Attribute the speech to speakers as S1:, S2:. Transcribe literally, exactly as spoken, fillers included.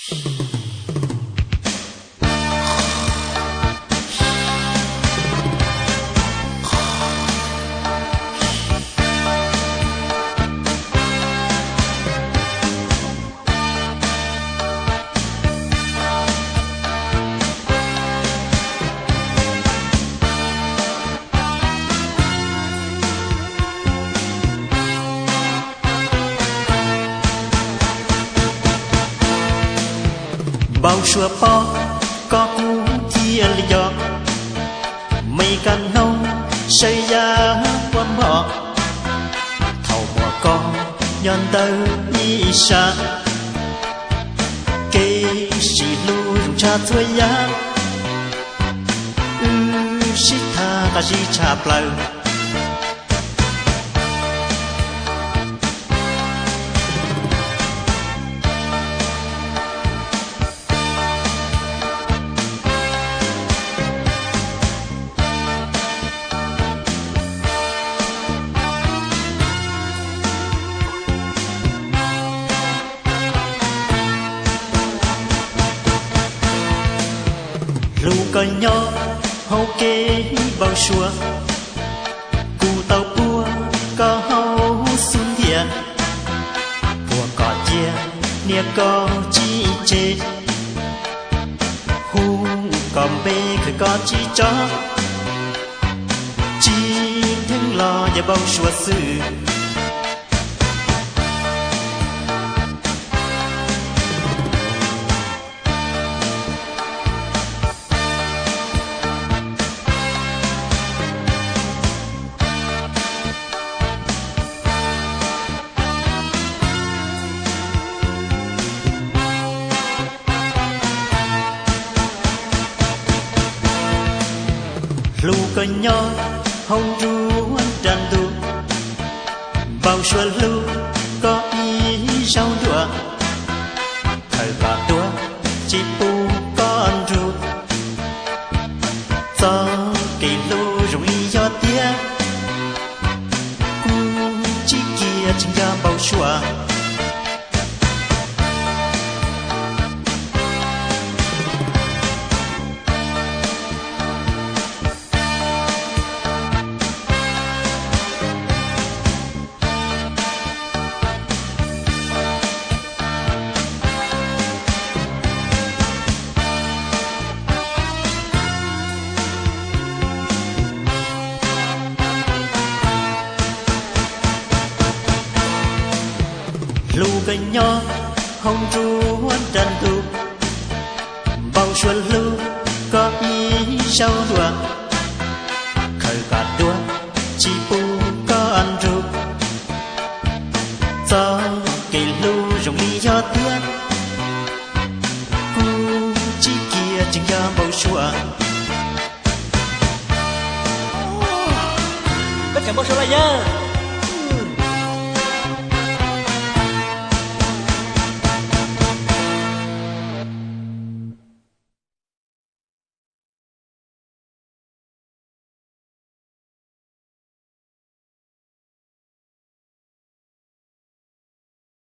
S1: bao xua po có cú chia lý do mây căn nâu xây ra quan họ thầu mùa con nhon tơ đi xa kê xì lu cha thuê ya ư xí tha ta xí cha pleu lu coi nhỏ hậu kê bao xua cụ tàu bua có hậu xuống địa bùa cỏ chia nia có chi chê hu còn bê khởi có chi chó chi thương lo và bao xua sự lu coi nhỏ hầu ruộng tràn đu bao xua lu có ý rau đũa thời bà đũa chỉ bu con ru do kỳ lu rụng ý do tia cu chỉ kia chính ra bao xua lu cây nhỏ hồng ruộng tràn đu bao xuân lu có ý rau đũa khởi cả đũa chỉ bu con ru do cây lu rụng đi do tuyết cu chỉ kia chính ra bao xua
S2: tất cả bao xua là nhá